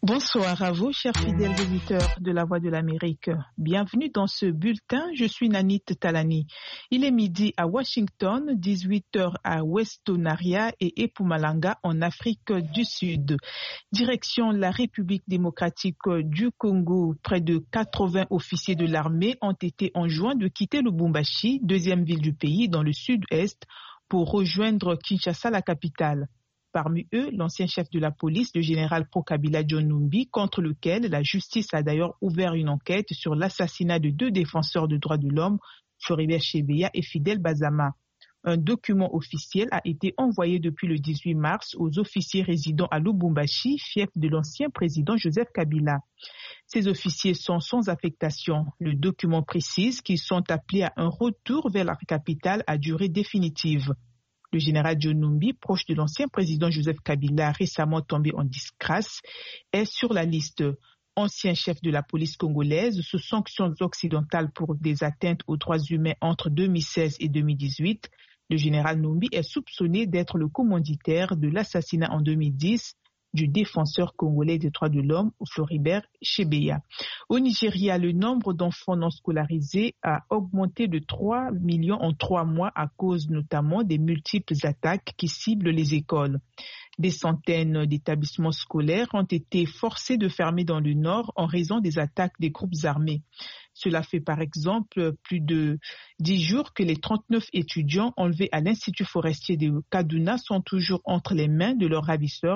Bonsoir à vous, chers fidèles auditeurs de La Voix de l'Amérique. Bienvenue dans ce bulletin. Je suis Nanit Talani. Il est midi à Washington, 18h à Westonaria et Epumalanga en Afrique du Sud. Direction la République démocratique du Congo. Près de 80 officiers de l'armée ont été enjoints de quitter Lubumbashi, deuxième ville du pays dans le sud-est, pour rejoindre Kinshasa, la capitale. Parmi eux, l'ancien chef de la police, le général Pro-Kabila John Numbi, contre lequel la justice a d'ailleurs ouvert une enquête sur l'assassinat de deux défenseurs des droits de l'homme, Floribert Chebeya et Fidel Bazama. Un document officiel a été envoyé depuis le 18 mars aux officiers résidant à Lubumbashi, fief de l'ancien président Joseph Kabila. Ces officiers sont sans affectation. Le document précise qu'ils sont appelés à un retour vers la capitale à durée définitive. Le général John Numbi, proche de l'ancien président Joseph Kabila, récemment tombé en disgrâce, est sur la liste. Ancien chef de la police congolaise, sous sanctions occidentales pour des atteintes aux droits humains entre 2016 et 2018, le général Numbi est soupçonné d'être le commanditaire de l'assassinat en 2010 du défenseur congolais des droits de l'homme, Floribert Chebeya. Au Nigeria, le nombre d'enfants non scolarisés a augmenté de 3 millions en 3 mois à cause notamment des multiples attaques qui ciblent les écoles. Des centaines d'établissements scolaires ont été forcés de fermer dans le nord en raison des attaques des groupes armés. Cela fait par exemple plus de 10 jours que les 39 étudiants enlevés à l'Institut forestier de Kaduna sont toujours entre les mains de leurs ravisseurs.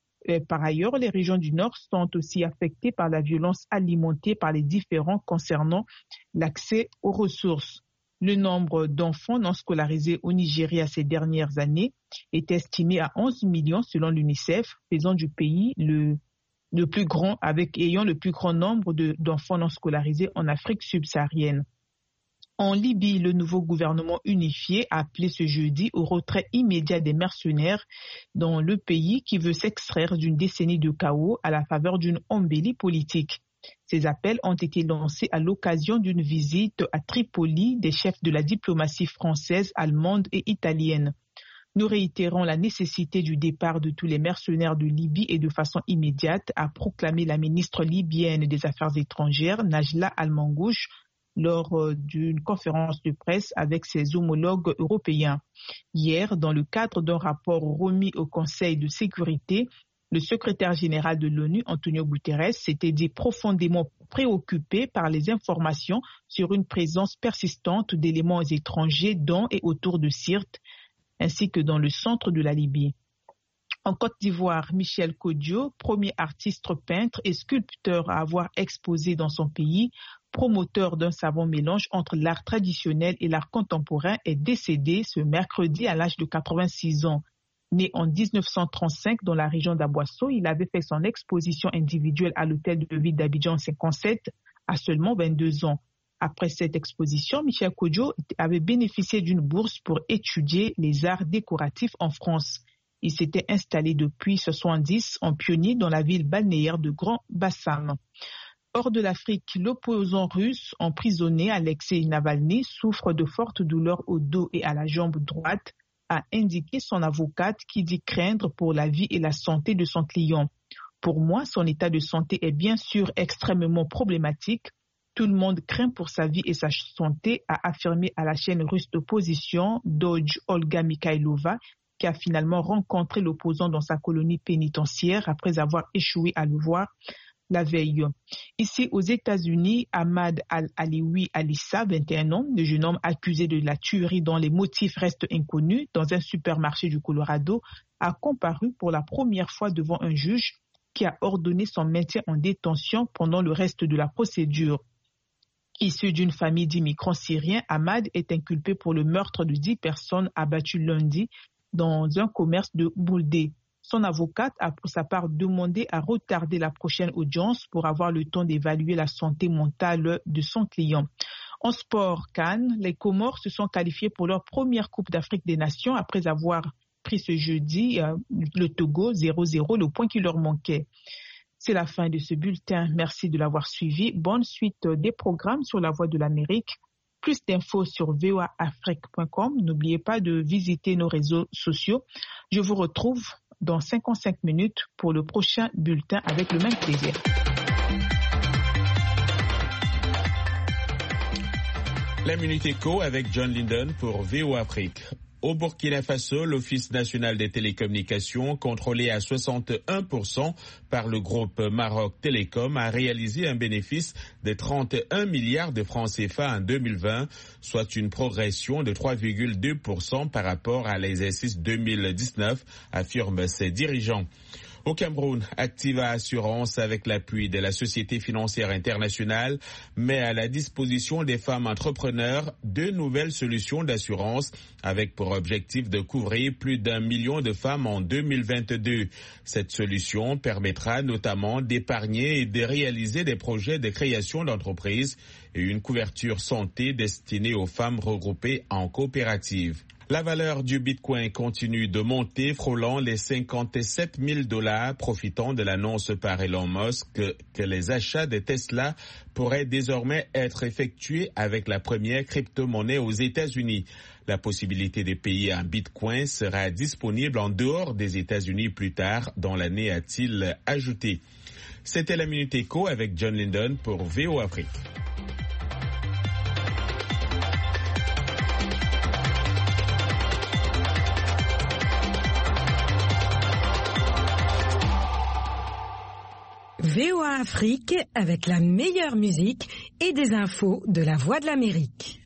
Par ailleurs, les régions du Nord sont aussi affectées par la violence alimentée par les différends concernant l'accès aux ressources. Le nombre d'enfants non scolarisés au Nigeria ces dernières années est estimé à 11 millions selon l'UNICEF, faisant du pays le plus grand, ayant le plus grand nombre d'enfants non scolarisés en Afrique subsaharienne. En Libye, le nouveau gouvernement unifié a appelé ce jeudi au retrait immédiat des mercenaires dans le pays qui veut s'extraire d'une décennie de chaos à la faveur d'une embellie politique. Ces appels ont été lancés à l'occasion d'une visite à Tripoli des chefs de la diplomatie française, allemande et italienne. Nous réitérons la nécessité du départ de tous les mercenaires de Libye et de façon immédiate, a proclamé la ministre libyenne des Affaires étrangères, Najla Al-Mangouche, lors d'une conférence de presse avec ses homologues européens. Hier, dans le cadre d'un rapport remis au Conseil de sécurité, le secrétaire général de l'ONU, Antonio Guterres, s'était dit profondément préoccupé par les informations sur une présence persistante d'éléments étrangers dans et autour de Sirte, ainsi que dans le centre de la Libye. En Côte d'Ivoire, Michel Kodjo, premier artiste peintre et sculpteur à avoir exposé dans son pays, promoteur d'un savant mélange entre l'art traditionnel et l'art contemporain, est décédé ce mercredi à l'âge de 86 ans. Né en 1935 dans la région d'Aboisseau, il avait fait son exposition individuelle à l'hôtel de ville d'Abidjan 57 à seulement 22 ans. Après cette exposition, Michel Kodjo avait bénéficié d'une bourse pour étudier les arts décoratifs en France. Il s'était installé depuis 1970 en pionnier dans la ville balnéaire de Grand Bassam. Hors de l'Afrique, l'opposant russe emprisonné Alexei Navalny souffre de fortes douleurs au dos et à la jambe droite, a indiqué son avocate qui dit craindre pour la vie et la santé de son client. Pour moi, son état de santé est bien sûr extrêmement problématique. Tout le monde craint pour sa vie et sa santé, a affirmé à la chaîne russe d'opposition Dodge Olga Mikhailova, qui a finalement rencontré l'opposant dans sa colonie pénitentiaire après avoir échoué à le voir la veille. Ici aux États-Unis, Ahmad Al-Aliwi Alissa, 21 ans, le jeune homme accusé de la tuerie dont les motifs restent inconnus dans un supermarché du Colorado, a comparu pour la première fois devant un juge qui a ordonné son maintien en détention pendant le reste de la procédure. Issu d'une famille d'immigrants syriens, Ahmad est inculpé pour le meurtre de 10 personnes abattues lundi dans un commerce de Bouldé. Son avocate a pour sa part demandé à retarder la prochaine audience pour avoir le temps d'évaluer la santé mentale de son client. En sport, Cannes, les Comores se sont qualifiés pour leur première Coupe d'Afrique des Nations après avoir pris ce jeudi le Togo 0-0, le point qui leur manquait. C'est la fin de ce bulletin. Merci de l'avoir suivi. Bonne suite des programmes sur La Voix de l'Amérique. Plus d'infos sur voaafrique.com. N'oubliez pas de visiter nos réseaux sociaux. Je vous retrouve dans 55 minutes pour le prochain bulletin avec le même plaisir. La Minute Éco avec John Linden pour VOA Afrique. Au Burkina Faso, l'Office national des télécommunications, contrôlé à 61% par le groupe Maroc Télécom, a réalisé un bénéfice de 31 milliards de francs CFA en 2020, soit une progression de 3,2% par rapport à l'exercice 2019, affirment ses dirigeants. Au Cameroun, Activa Assurance, avec l'appui de la Société financière internationale, met à la disposition des femmes entrepreneurs 2 nouvelles solutions d'assurance avec pour objectif de couvrir plus d'1 million de femmes en 2022. Cette solution permettra notamment d'épargner et de réaliser des projets de création d'entreprises et une couverture santé destinée aux femmes regroupées en coopérative. La valeur du Bitcoin continue de monter, frôlant les $57 000, profitant de l'annonce par Elon Musk que les achats de Tesla pourraient désormais être effectués avec la première crypto-monnaie aux États-Unis. La possibilité de payer en Bitcoin sera disponible en dehors des États-Unis plus tard dans l'année, a-t-il ajouté. C'était la Minute Éco avec John Linden pour VOA Afrique. VOA Afrique avec la meilleure musique et des infos de la Voix de l'Amérique.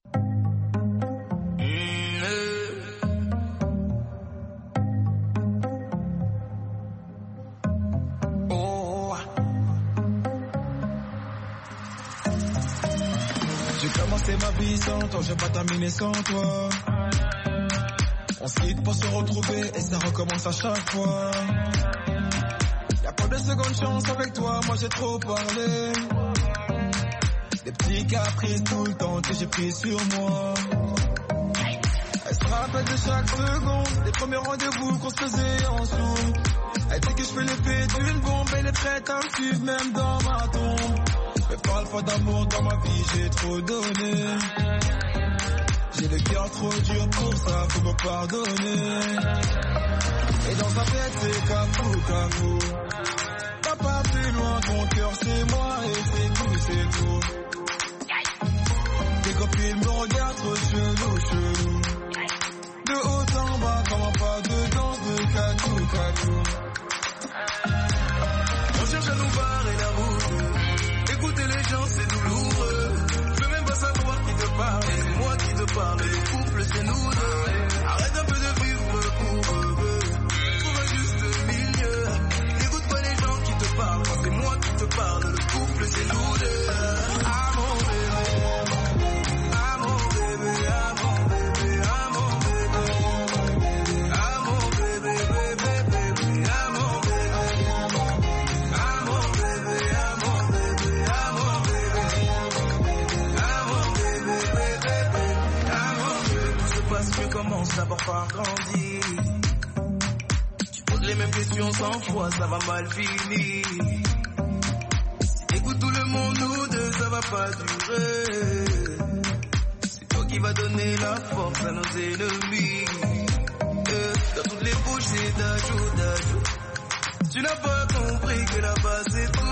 J'ai commencé ma vie sans toi, j'ai pas terminé sans toi. On se quitte pour se retrouver et ça recommence à chaque fois. Y'a pas de seconde chance avec toi, moi j'ai trop parlé. Des petits caprices tout le temps que j'ai pris sur moi. Elle se rappelle de chaque seconde, des premiers rendez-vous qu'on se faisait en Zoom. Elle dit que je fais l'effet d'une bombe, elle est prête à me suivre même dans ma tombe. Mais parle-moi d'amour dans ma vie, j'ai trop donné. J'ai le cœur trop dur pour ça, faut me pardonner. Et dans sa tête c'est cafou, cafou. T'as pas plus loin, ton cœur c'est moi et c'est tout. Tes copines me regardent trop chelou. De haut en bas, comment pas de danse de cacou. On cherche à nous barrer la route. Écouter les gens c'est douloureux. Je veux même pas savoir qui te parle. C'est moi qui te parle, le couple c'est nous deux. Arrête un peu de vivre pour eux. Trouve un juste milieu. N'écoute pas les gens qui te parlent. Quand c'est moi qui te parle, le couple c'est nous deux. Ah mon bébé, ah mon bébé, ah mon bébé, ah mon bébé, ah mon bébé, bébé, ah mon bébé, ah mon bébé, ah mon bébé, ah mon bébé, ah mon bébé, bébé, ah mon bébé. Tout se passe mieux, commence d'abord par grandir. Tu poses les mêmes questions 100 fois, ça va mal finir. Écoute tout le monde, nous deux, ça va pas durer. C'est toi qui vas donner la force à nos ennemis. Dans toutes les bouches, c'est d'ajout. Tu n'as pas compris que là-bas, c'est tout